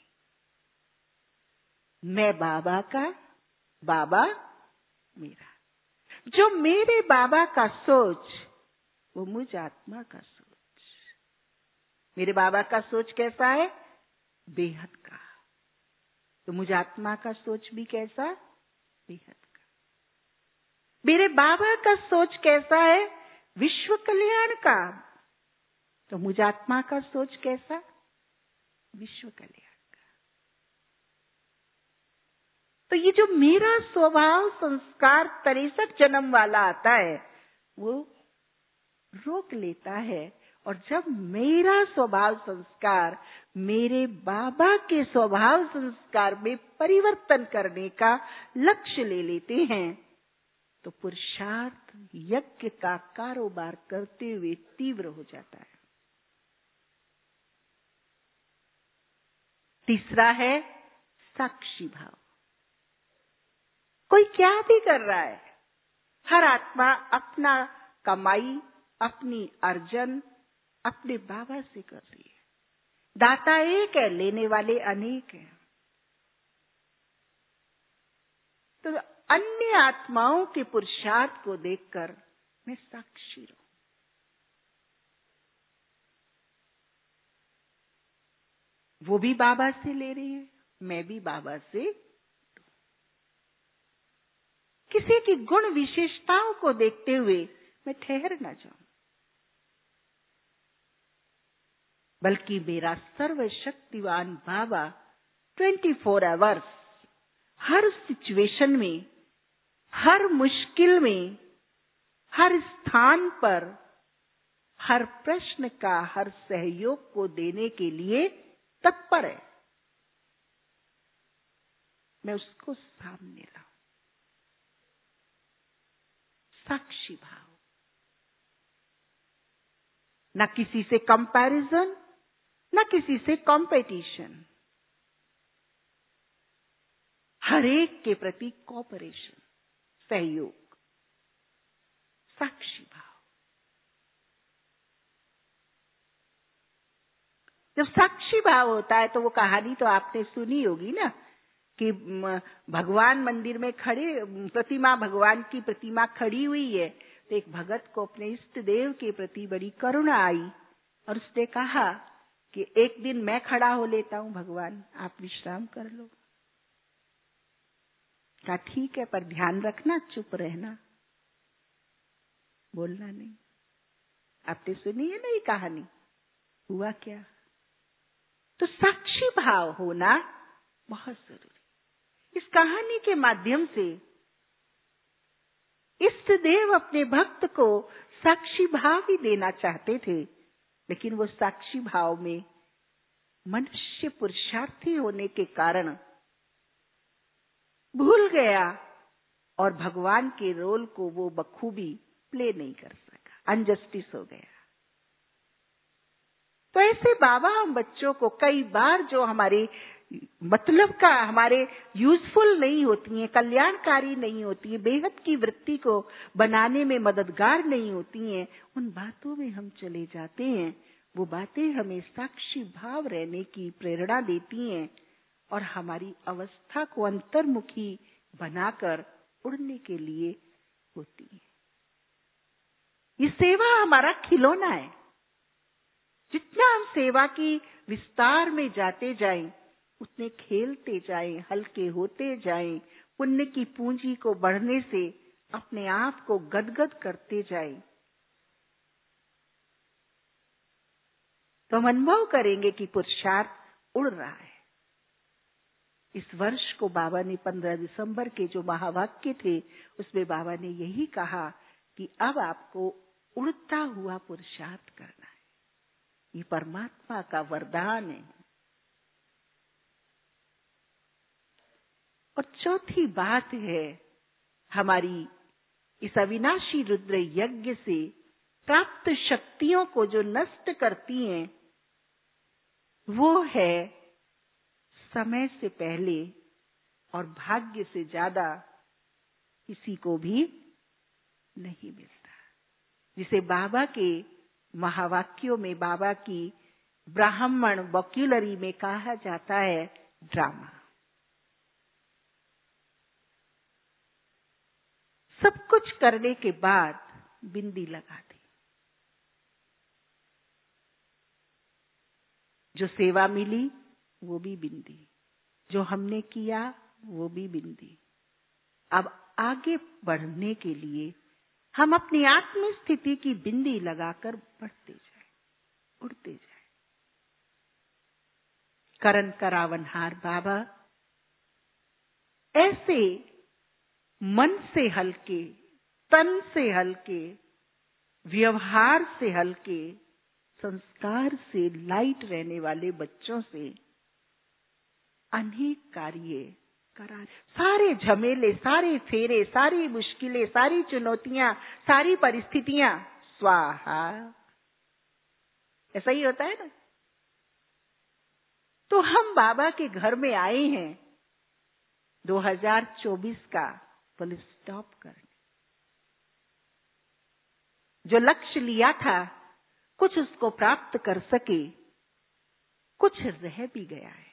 मैं बाबा का, बाबा मेरा। जो मेरे बाबा का सोच, वो मुझ आत्मा का सोच। मेरे बाबा का सोच कैसा है? बेहद का। तो मुझ आत्मा का सोच भी कैसा? बेहद का। मेरे बाबा का सोच कैसा है? विश्व कल्याण का। तो मुझ आत्मा का सोच कैसा? विश्व कल्याण का। तो ये जो मेरा स्वभाव संस्कार 63 जन्म वाला आता है, वो रोक लेता है, और जब मेरा स्वभाव संस्कार मेरे बाबा के स्वभाव संस्कार में परिवर्तन करने का लक्ष्य ले लेते हैं, तो पुरुषार्थ यज्ञ का कारोबार करते हुए तीव्र हो जाता है। तीसरा है साक्षी भाव। कोई क्या भी कर रहा है, हर आत्मा अपना कमाई, अपनी अर्जन अपने बाबा से कर रही है। दाता एक है, लेने वाले अनेक हैं। तो अन्य आत्माओं के पुरुषार्थ को देखकर मैं साक्षी रहूं। वो भी बाबा से ले रही है, मैं भी बाबा से। किसी की गुण विशेषताओं को देखते हुए मैं ठहर ना जाऊं, बल्कि मेरा सर्वशक्तिवान बाबा 24 आवर्स हर सिचुएशन में, हर मुश्किल में, हर स्थान पर, हर प्रश्न का, हर सहयोग को देने के लिए तत्पर है। मैं उसको सामने लाऊं। साक्षी भाव, न किसी से कंपैरिजन, न किसी से कंपटीशन, हर एक के प्रति कोऑपरेशन, सहयोग, साक्षी भाव। जब साक्षी भाव होता है तो वो कहानी तो आपने सुनी होगी ना, कि भगवान मंदिर में खड़े, प्रतिमा, भगवान की प्रतिमा खड़ी हुई है, तो एक भगत को अपने इष्ट देव के प्रति बड़ी करुणा आई, और उसने कहा कि एक दिन मैं खड़ा हो लेता हूं भगवान, आप विश्राम कर लो। कहा ठीक है, पर ध्यान रखना, चुप रहना, बोलना नहीं। आपने सुनी है ना ये कहानी? हुआ क्या? तो साक्षी भाव होना बहुत जरूरी। इस कहानी के माध्यम से इष्ट देव अपने भक्त को साक्षी भाव ही देना चाहते थे, लेकिन वो साक्षी भाव में मनुष्य पुरुषार्थी होने के कारण भूल गया, और भगवान के रोल को वो बखूबी प्ले नहीं कर सका, अनजस्टिस हो गया। तो ऐसे बाबा हम बच्चों को कई बार जो हमारे मतलब का, हमारे यूजफुल नहीं होती हैं, कल्याणकारी नहीं होती है, बेहद की वृत्ति को बनाने में मददगार नहीं होती हैं, उन बातों में हम चले जाते हैं। वो बातें हमें साक्षी भाव रहने की प्रेरणा देती हैं, और हमारी अवस्था को अंतर्मुखी बनाकर उड़ने के लिए होती है। ये सेवा हमारा खिलौना है। जितना हम सेवा की विस्तार में जाते जाएं, उतने खेलते जाएं, हल्के होते जाएं, पुण्य की पूंजी को बढ़ने से अपने आप को गदगद करते जाएं, तो हम अनुभव करेंगे कि पुरुषार्थ उड़ रहा है। इस वर्ष को बाबा ने 15 दिसंबर के जो महावाक्य थे, उसमें बाबा ने यही कहा कि अब आपको उड़ता हुआ पुरुषार्थ करना है। ये परमात्मा का वरदान है। और चौथी बात है, हमारी इस अविनाशी रुद्र यज्ञ से प्राप्त शक्तियों को जो नष्ट करती हैं, वो है समय से पहले और भाग्य से ज्यादा किसी को भी नहीं मिलता। जिसे बाबा के महावाक्यों में, बाबा की ब्राह्मण वोक्युलरी में कहा जाता है ड्रामा। सब कुछ करने के बाद बिंदी लगा दी। जो सेवा मिली वो भी बिंदी, जो हमने किया वो भी बिंदी। अब आगे बढ़ने के लिए हम अपनी आत्म स्थिति की बिंदी लगाकर बढ़ते जाए, उड़ते जाए। करण करावनहार बाबा ऐसे मन से हल्के, तन से हल्के, व्यवहार से हल्के, संस्कार से लाइट रहने वाले बच्चों से अनेक कार्य करा, सारे झमेले, सारे फेरे, सारी मुश्किलें, सारी चुनौतियां, सारी परिस्थितियां स्वाहा। ऐसा ही होता है ना। तो हम बाबा के घर में आए हैं 2024 का फुल स्टॉप करने। जो लक्ष्य लिया था, कुछ उसको प्राप्त कर सके, कुछ रह भी गया है।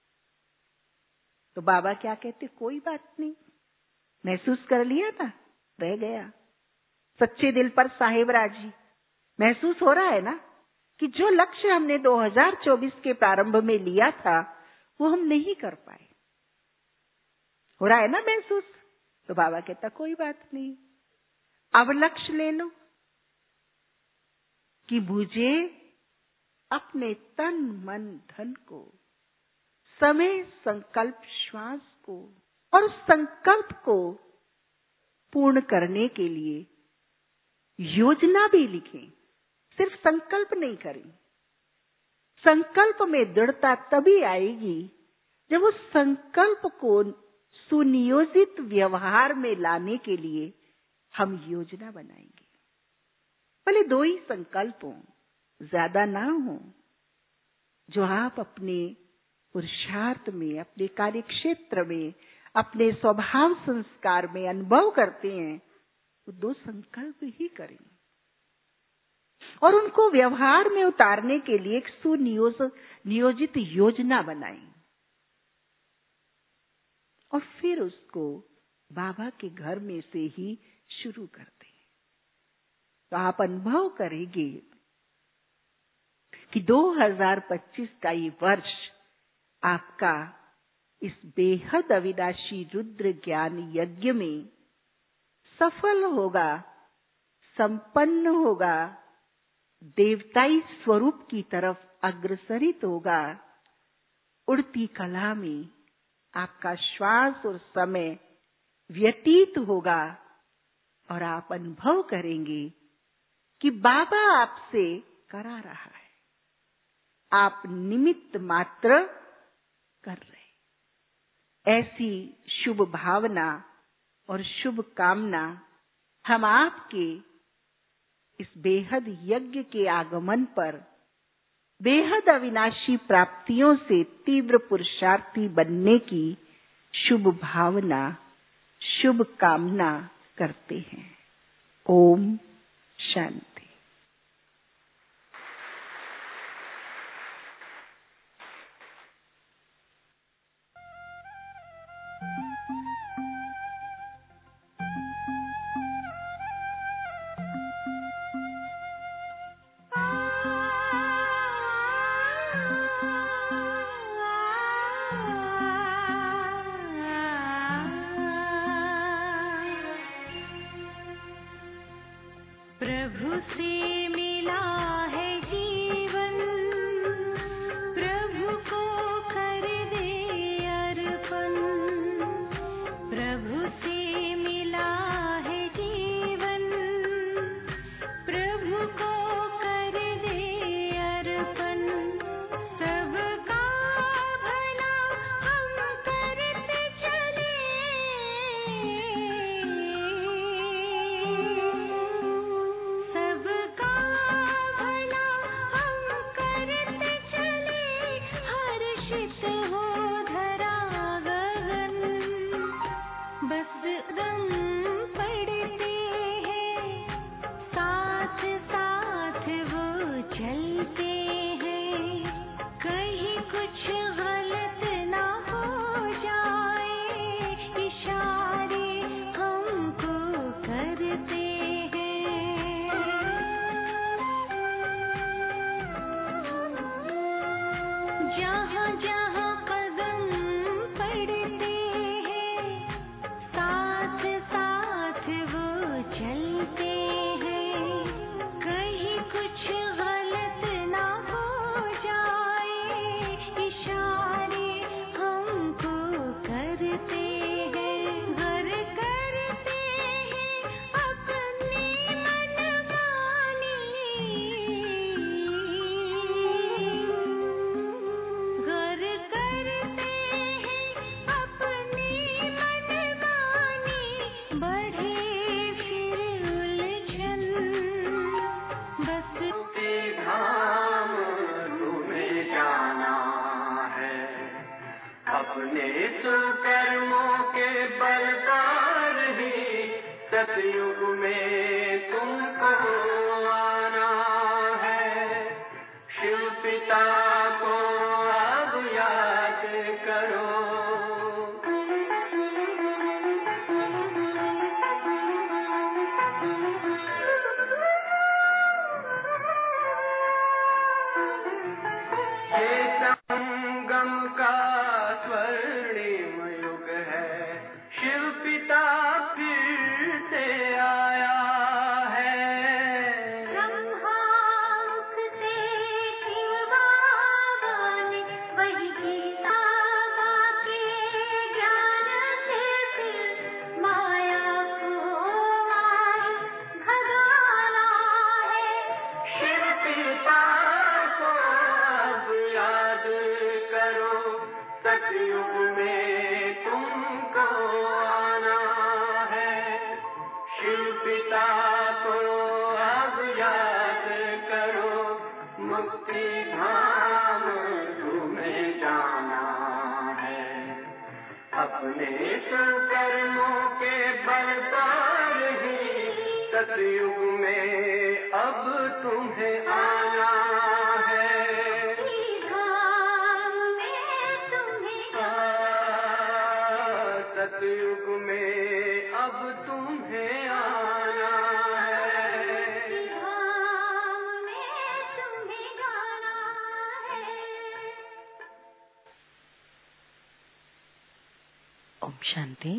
तो बाबा क्या कहते, कोई बात नहीं, महसूस कर लिया ना, रह गया। सच्चे दिल पर साहेब राजी महसूस हो रहा है ना कि जो लक्ष्य हमने 2024 के प्रारंभ में लिया था, वो हम नहीं कर पाए। हो रहा है ना महसूस। तो बाबा कहता कोई बात नहीं, अब लक्ष्य ले लो कि मुझे अपने तन मन धन को, समय, संकल्प, श्वास को और उस संकल्प को पूर्ण करने के लिए योजना भी लिखें। सिर्फ संकल्प नहीं करें। संकल्प में दृढ़ता तभी आएगी जब उस संकल्प को सुनियोजित व्यवहार में लाने के लिए हम योजना बनाएंगे। भले 2 ही संकल्प हों, ज्यादा ना हो, जो आप अपने पुरुषार्थ में, अपने कार्यक्षेत्र में, अपने स्वभाव संस्कार में अनुभव करते हैं, तो 2 संकल्प ही करें और उनको व्यवहार में उतारने के लिए एक सुनियोजित योजना बनाएं और फिर उसको बाबा के घर में से ही शुरू कर दें। तो आप अनुभव करेंगे कि 2025 का ये वर्ष आपका इस बेहद अविनाशी रुद्र ज्ञान यज्ञ में सफल होगा, संपन्न होगा, देवताई स्वरूप की तरफ अग्रसरित होगा। उड़ती कला में आपका श्वास और समय व्यतीत होगा और आप अनुभव करेंगे कि बाबा आपसे करा रहा है, आप निमित्त मात्र कर रहे। ऐसी शुभ भावना और शुभ कामना हम आपके इस बेहद यज्ञ के आगमन पर बेहद अविनाशी प्राप्तियों से तीव्र पुरुषार्थी बनने की शुभ भावना, शुभ कामना करते हैं। ओम शांति। प्रभु से मिला है जीवन, प्रभु को कर दे अर्पण। प्रभु से मिला है जीवन, प्रभु को कर दे अर्पण। सबका भला हम करते चले, सबका भला हम करते चले, हर्षित हो धरा गगन। बस दम पड़ते हैं, साथ साथ वो चलते हैं, कहीं कुछ गलत ना हो जाए, इशारे हमको करते हैं। जहाँ जहाँ कदम पड़ते हैं, साथ साथ वो चलते हैं, कहीं कुछ गलत ना हो जाए, इशारे हमको करते हैं। घर करते हैं अपनी मनमानी, घर करते हैं अपनी मनमानी, बढ़े फिर उलझन। बस के धाम तुम्हें जाना है, अपने सुकर्मों के बल पर ही सतयुग में तुमको आना है। शिव पिता को अब याद करो, ये संगम का स्वर्णिम युग है, शिव पिता फिर से आया है। ब्रह्मामुख से शिव बाबा ने वही गीता के ज्ञान से फिर माया को मार भगाना है। शिव पिता को अब याद करो, सतयुग में तुमको आना है। शिव पिता को अब याद करो, मुक्ति धाम तुम्हें जाना है। अपने सुकर्मों के बल पर ही सतयुग में अब तुम्हें आना है। धाम में तुम्हें सतयुग में अब तुम्हें आना है। धाम में तुम्हें जाना है। ओम शांति।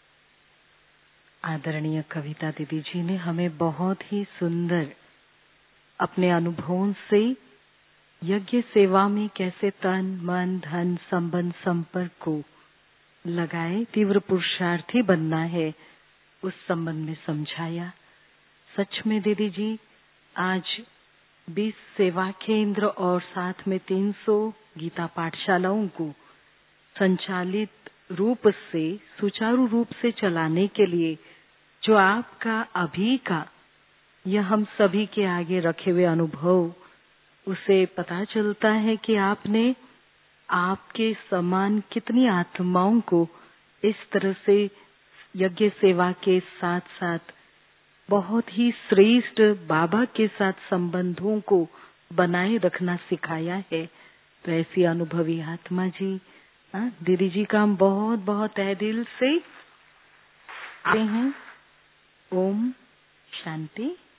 आदरणीय कविता दीदी जी ने हमें बहुत ही सुंदर अपने अनुभवों से यज्ञ सेवा में कैसे तन मन धन संबंध संपर्क को लगाए तीव्र पुरुषार्थी बनना है, उस संबंध में समझाया। सच में दीदी जी आज 20 सेवा केंद्र और साथ में 300 गीता पाठशालाओं को संचालित रूप से सुचारू रूप से चलाने के लिए जो आपका अभी का यह हम सभी के आगे रखे हुए अनुभव, उसे पता चलता है कि आपने आपके समान कितनी आत्माओं को इस तरह से यज्ञ सेवा के साथ साथ बहुत ही श्रेष्ठ बाबा के साथ संबंधों को बनाए रखना सिखाया है। तो ऐसी अनुभवी आत्मा जी दीदी जी का हम बहुत बहुत तहे दिल से आते हैं। ओम शांति।